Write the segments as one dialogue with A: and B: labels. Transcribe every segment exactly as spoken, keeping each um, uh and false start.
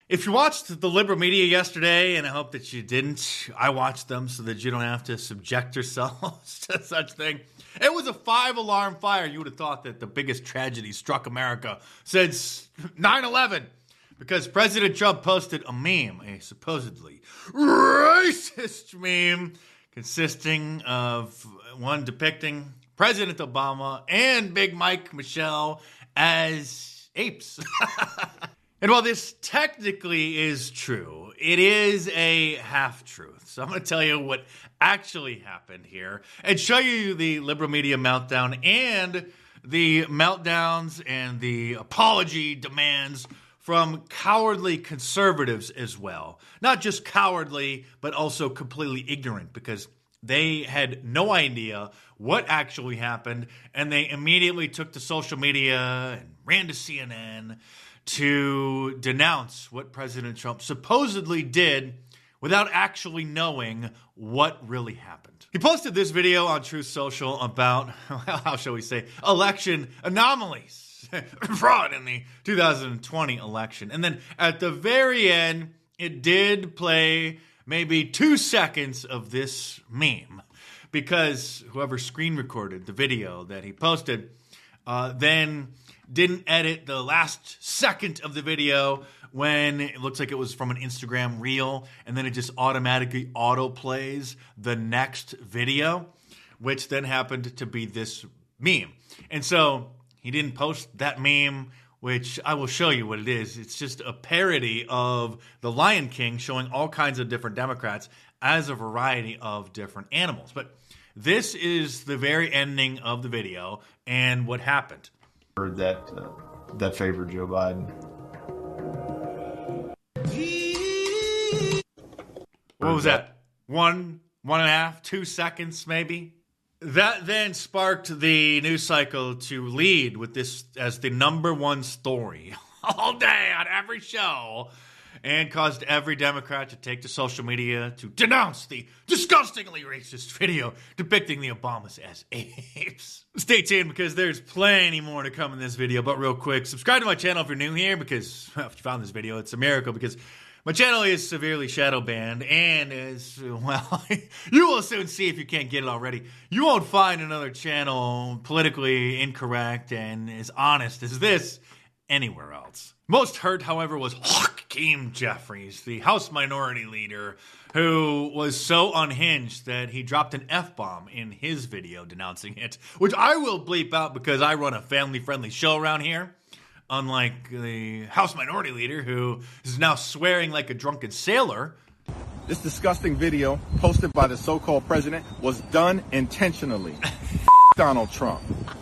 A: If you watched the liberal media yesterday, and I hope that you didn't, I watched them so that you don't have to subject yourselves to such thing. It was a five-alarm fire. You would have thought that the biggest tragedy struck America since nine eleven. Because President Trump posted a meme, a supposedly racist meme, consisting of one depicting President Obama and Big Mike Michelle as apes. And while this technically is true, it is a half-truth. So I'm going to tell you what actually happened here and show you the liberal media meltdown and the meltdowns and the apology demands from cowardly conservatives as well. Not just cowardly, but also completely ignorant, because they had no idea what actually happened, and they immediately took to social media and ran to C N N to denounce what President Trump supposedly did without actually knowing what really happened. He posted this video on Truth Social about, how shall we say, election anomalies, fraud in the two thousand twenty election. And then at the very end, it did play maybe two seconds of this meme, because whoever screen recorded the video that he posted uh, then didn't edit the last second of the video when it looks like it was from an Instagram reel, and then it just automatically auto plays the next video, which then happened to be this meme. And so he didn't post that meme, which I will show you what it is. It's just a parody of The Lion King showing all kinds of different Democrats as a variety of different animals. But this is the very ending of the video and what happened.
B: That uh, that favored Joe Biden.
A: What was that? One, one and a half, two seconds maybe? That then sparked the news cycle to lead with this as the number one story all day on every show, and caused every Democrat to take to social media to denounce the disgustingly racist video depicting the Obamas as apes. Stay tuned, because there's plenty more to come in this video. But real quick, subscribe to my channel if you're new here, because well, if you found this video, it's a miracle, because my channel is severely shadow banned, and as well, you will soon see if you can't get it already. You won't find another channel politically incorrect and as honest as this anywhere else. Most hurt, however, was Hakeem Jeffries, the House Minority Leader, who was so unhinged that he dropped an F-bomb in his video denouncing it, which I will bleep out because I run a family-friendly show around here, unlike the House Minority Leader, who is now swearing like a drunken sailor.
C: This disgusting video posted by the so-called president was done intentionally. Donald Trump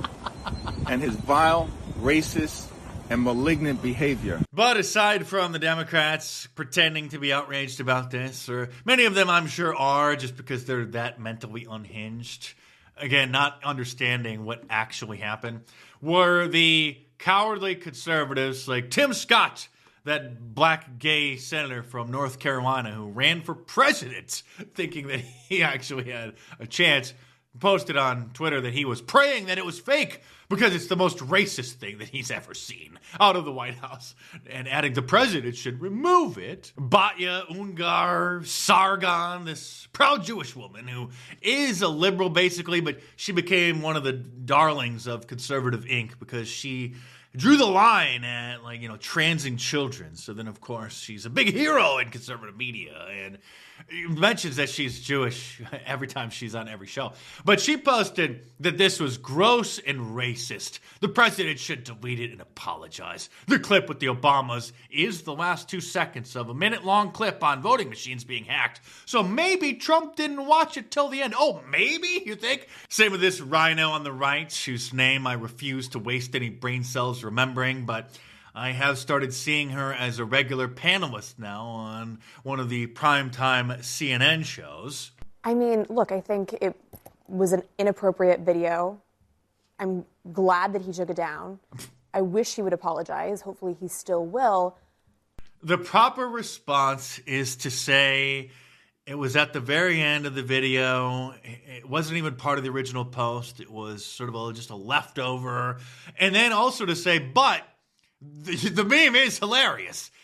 C: and his vile, racist, and malignant behavior.
A: But aside from the Democrats pretending to be outraged about this, or many of them I'm sure are, just because they're that mentally unhinged, again, not understanding what actually happened, were the cowardly conservatives like Tim Scott, that black gay senator from North Carolina who ran for president thinking that he actually had a chance, posted on Twitter that he was praying that it was fake because it's the most racist thing that he's ever seen out of the White House, and adding the president should remove it. Batya Ungar Sargon, this proud Jewish woman who is a liberal basically, but she became one of the darlings of Conservative Incorporated because she drew the line at, like, you know, transing children. So then, of course, she's a big hero in conservative media, and mentions that she's Jewish every time she's on every show. But she posted that this was gross and racist. The president should delete it and apologize. The clip with the Obamas is the last two seconds of a minute-long clip on voting machines being hacked. So maybe Trump didn't watch it till the end. Oh, maybe, you think? Same with this rhino on the right, whose name I refuse to waste any brain cells remembering, but I have started seeing her as a regular panelist now on one of the primetime C N N shows.
D: I mean, look, I think it was an inappropriate video. I'm glad that he took it down. I wish he would apologize. Hopefully he still will.
A: The proper response is to say it was at the very end of the video. It wasn't even part of the original post. It was sort of a, just a leftover. And then also to say, but The, the meme is hilarious.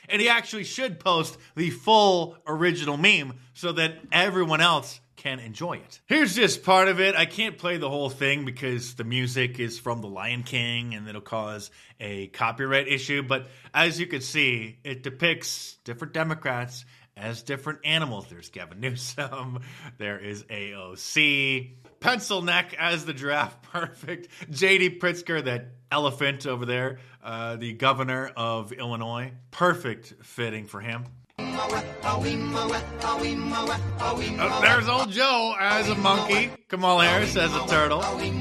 A: And he actually should post the full original meme so that everyone else can enjoy it. Here's just part of it. I can't play the whole thing because the music is from The Lion King and it'll cause a copyright issue. But as you can see, it depicts different Democrats as different animals. There's Gavin Newsom. There is A O C. Pencil Neck as the giraffe. Perfect. J D Pritzker, that elephant over there, uh, the governor of Illinois. Perfect fitting for him. Uh, there's old Joe as a monkey. Kamala Harris as a turtle.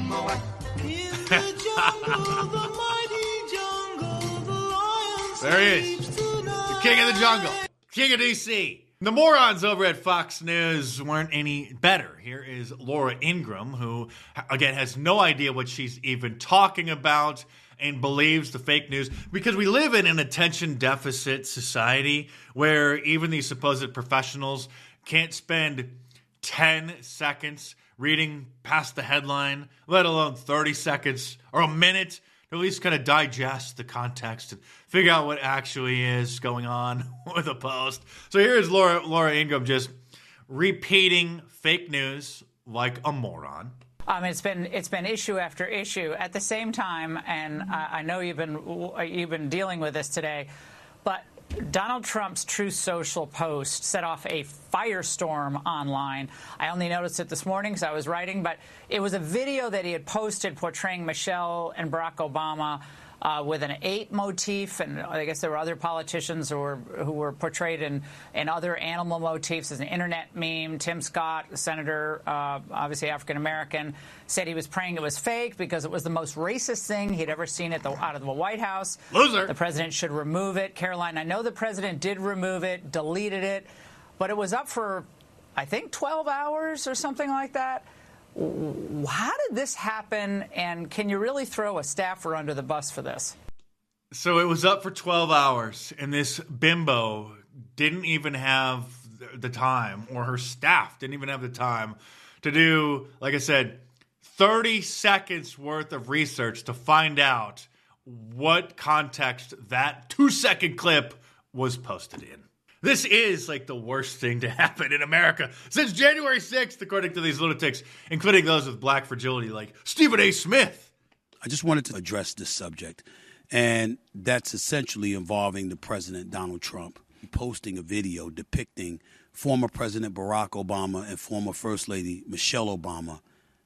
A: There he is. The king of the jungle. King of D C. The morons over at Fox News weren't any better. Here is Laura Ingraham, who, again, has no idea what she's even talking about and believes the fake news, because we live in an attention deficit society where even these supposed professionals can't spend ten seconds reading past the headline, let alone thirty seconds or a minute to at least kind of digest the context and figure out what actually is going on with a post. So here's Laura, Laura Ingraham just repeating fake news like a moron.
E: Um, it's been it's been issue after issue. At the same time, and I, I know you've been you've been dealing with this today, but Donald Trump's Truth Social post set off a firestorm online. I only noticed it this morning because I was writing, but it was a video that he had posted portraying Michelle and Barack Obama Uh, with an ape motif, and I guess there were other politicians who were who were portrayed in, in other animal motifs as an internet meme. Tim Scott, the senator, uh, obviously African-American, said he was praying it was fake because it was the most racist thing he'd ever seen at the, out of the White House.
A: Loser.
E: The president should remove it. Caroline, I know the president did remove it, deleted it, but it was up for, I think, twelve hours or something like that. How did this happen, and can you really throw a staffer under the bus for this?
A: So it was up for twelve hours, and this bimbo didn't even have the time, or her staff didn't even have the time to do, like I said, thirty seconds worth of research to find out what context that two-second clip was posted in. This is like the worst thing to happen in America since January sixth, according to these lunatics, including those with black fragility like Stephen A. Smith.
F: I just wanted to address this subject, and that's essentially involving the president, Donald Trump, posting a video depicting former President Barack Obama and former First Lady Michelle Obama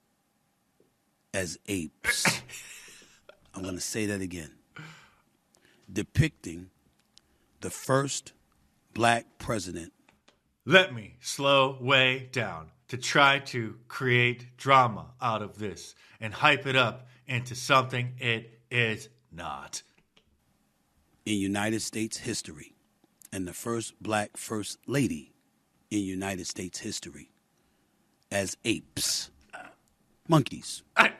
F: as apes. I'm going to say that again. Depicting the first black president.
A: Let me slow way down to try to create drama out of this and hype it up into something it is not.
F: In United States history, and the first black first lady in United States history as apes, monkeys.
A: I,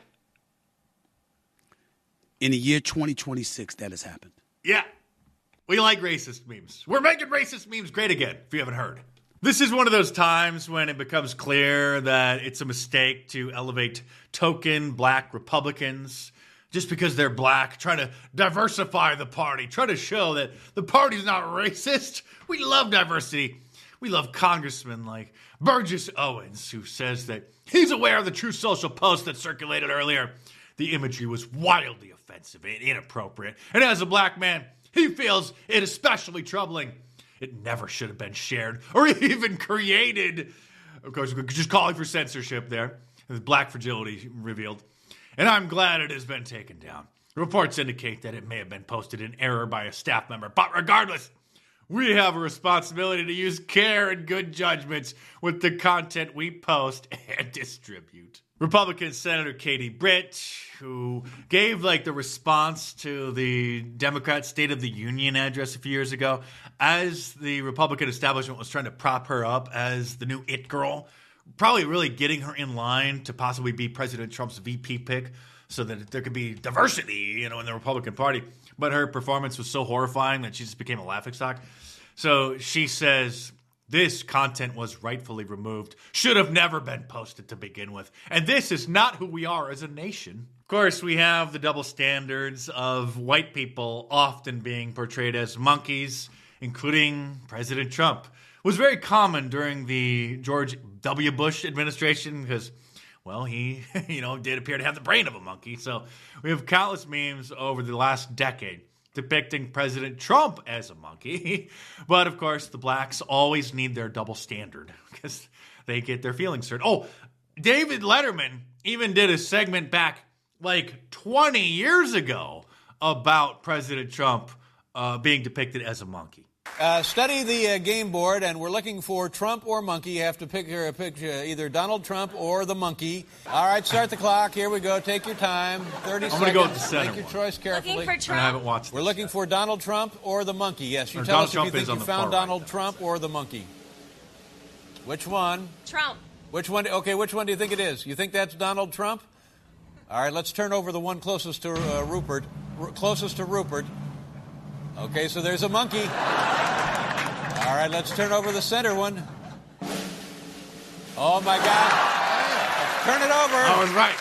F: In the year twenty twenty-six, that has happened.
A: yeah. We like racist memes. We're making racist memes great again, if you haven't heard. This is one of those times when it becomes clear that it's a mistake to elevate token black Republicans just because they're black, trying to diversify the party, trying to show that the party's not racist. We love diversity. We love congressmen like Burgess Owens, who says that he's aware of the Truth Social post that circulated earlier. The imagery was wildly offensive and inappropriate. And as a black man, he feels it especially troubling. It never should have been shared or even created. Of course, just calling for censorship there. Black fragility revealed. And I'm glad it has been taken down. Reports indicate that it may have been posted in error by a staff member. But regardless, we have a responsibility to use care and good judgments with the content we post and distribute. Republican Senator Katie Britt, who gave like the response to the Democrat State of the Union address a few years ago, as the Republican establishment was trying to prop her up as the new it girl, probably really getting her in line to possibly be President Trump's V P pick so that there could be diversity, you know, in the Republican Party. But her performance was so horrifying that she just became a laughingstock. So she says this content was rightfully removed, should have never been posted to begin with. And this is not who we are as a nation. Of course, we have the double standards of white people often being portrayed as monkeys including President Trump. It was very common during the George W. Bush administration because, well, he, you know, did appear to have the brain of a monkey. So we have countless memes over the last decade depicting President Trump as a monkey. But, of course, the blacks always need their double standard because they get their feelings hurt. Oh, David Letterman even did a segment back like twenty years ago about President Trump uh, being depicted as a monkey.
G: Uh, study the uh, game board, and we're looking for Trump or monkey. You have to pick a picture, either Donald Trump or the monkey. All right, start the clock. Here we go. Take your time. thirty
A: I'm
G: seconds.
A: going to go with the center
G: Make your
A: one.
G: choice carefully.
H: Looking for Trump.
A: I haven't watched
G: We're
A: this
G: looking
A: yet.
G: for Donald Trump or the monkey. Yes, you
A: Or
G: tell
A: Donald
G: us
A: Trump
G: if you
A: is
G: think
A: on
G: you
A: the
G: found
A: far right,
G: Donald
A: though.
G: Trump or the monkey. Which one?
H: Trump.
G: Which one? Okay, which one do you think it is? You think that's Donald Trump? All right, let's turn over the one closest to uh, Rupert. R- closest to Rupert. Okay, so there's a monkey. All right, let's turn over the center one. Oh, my God. Let's turn it over.
A: I was right.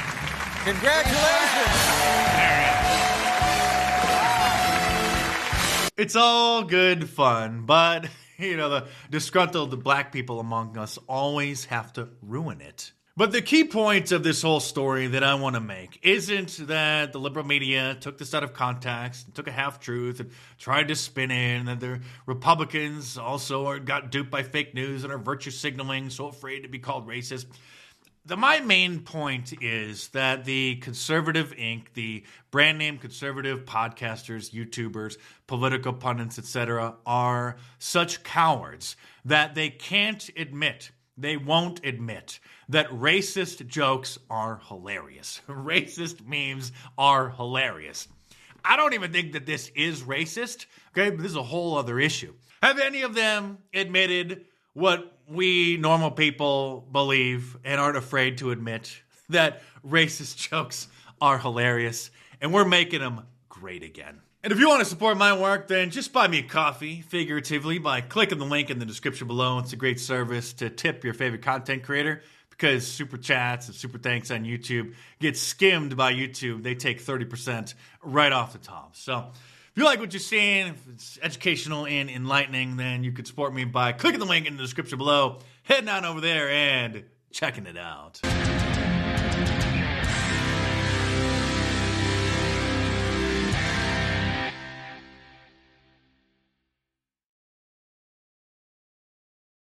G: Congratulations.
A: It's all good fun, but, you know, the disgruntled black people among us always have to ruin it. But the key point of this whole story that I want to make isn't that the liberal media took this out of context, and took a half-truth, and tried to spin in that the Republicans also are, got duped by fake news and are virtue signaling, so afraid to be called racist. The, my main point is that the Conservative Incorporated, the brand name conservative podcasters, YouTubers, political pundits, et cetera, are such cowards that they can't admit, they won't admit that racist jokes are hilarious. Racist memes are hilarious. I don't even think that this is racist, okay? But this is a whole other issue. Have any of them admitted what we normal people believe and aren't afraid to admit, that racist jokes are hilarious and we're making them great again? And if you want to support my work, then just buy me a coffee, figuratively, by clicking the link in the description below. It's a great service to tip your favorite content creator, because super chats and super thanks on YouTube get skimmed by YouTube. They take thirty percent right off the top. So if you like what you're seeing, if it's educational and enlightening, then you could support me by clicking the link in the description below, heading on over there and checking it out.